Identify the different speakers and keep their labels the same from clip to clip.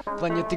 Speaker 1: Планеты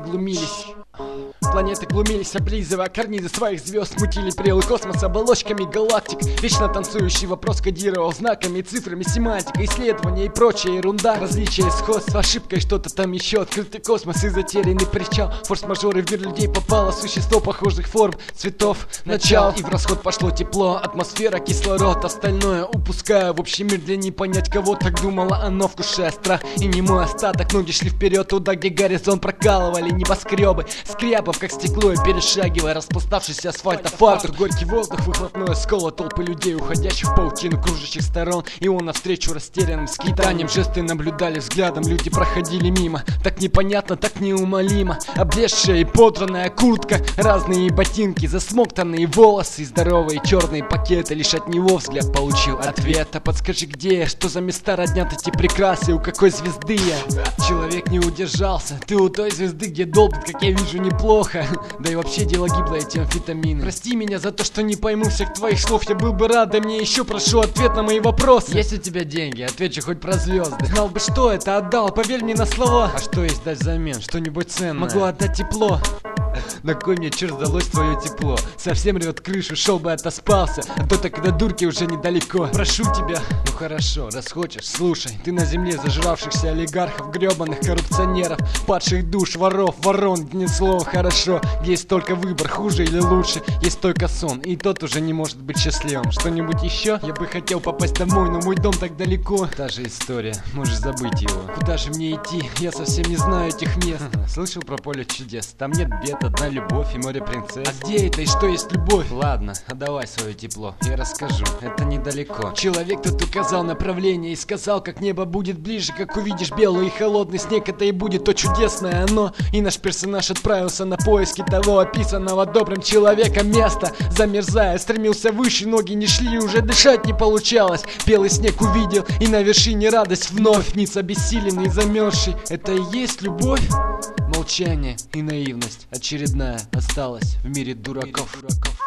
Speaker 1: глумились, облизывая карнизы своих звезд. Мутили прелый космос оболочками галактик. Вечно танцующий вопрос кодировал знаками, цифрами, семантикой, исследования и прочая ерунда. Различия, сходство, ошибкой, что-то там еще. Открытый космос и затерянный причал. Форс-мажоры, в мир людей попало существо похожих форм, цветов, начал. И в расход пошло тепло, атмосфера, кислород. Остальное упуская в общий мир для не понять кого. Так думала оно, вкушая страх и немой остаток. Ноги шли вперед туда, где горизонт прокалывали небоскребы, скрябов как стекло и перешагивая распластавшийся асфальт. Фактор, горький воздух, выхлопное сколо, толпы людей, уходящих в паутину кружащих сторон. И он навстречу растерянным скитанием. Жесты наблюдали взглядом, люди проходили мимо. Так непонятно, так неумолимо. Облезшая и подранная куртка, разные ботинки, засмоктанные волосы, здоровые черные пакеты. Лишь от него взгляд получил ответа. Подскажи, где я, что за места роднят эти прекрасы, у какой звезды я? Человек не удержался. Ты у той звезды, где долбит, как я вижу, неплохо. Да и вообще дело гиблое, эти амфетамины. Прости меня за то, что не пойму всех твоих слов. Я был бы рад, да мне еще прошу ответ на мои вопросы. Есть у тебя деньги? Отвечу хоть про звезды. Знал бы, что это, отдал, поверь мне на слова. А что есть дать взамен? Что-нибудь ценное? Могу отдать тепло. На кой мне, черт, сдалось твое тепло? Совсем рвет крышу, шел бы отоспался. А то так до дурки уже недалеко. Прошу тебя. Ну хорошо, раз хочешь, слушай. Ты на земле зажравшихся олигархов, гребаных коррупционеров, падших душ, воров, ворон. Нет слова хорошо. Есть только выбор, хуже или лучше. Есть только сон, и тот уже не может быть счастливым. Что-нибудь еще? Я бы хотел попасть домой, но мой дом так далеко. Та же история, можешь забыть его. Куда же мне идти? Я совсем не знаю этих мест. Слышал про поле чудес? Там нет бед, одна любовь и море принцесс. А где это и что есть любовь? Ладно, отдавай свое тепло, я расскажу, это недалеко. Человек тут указал направление и сказал, как небо будет ближе, как увидишь белый и холодный снег, это и будет то чудесное оно. И наш персонаж отправился на поиски того описанного добрым человеком места. Замерзая, стремился выше, ноги не шли, уже дышать не получалось. Белый снег увидел, и на вершине радость вновь. Ниц обессиленный, замерзший, это и есть любовь? Молчание и наивность очередная осталась в мире дураков.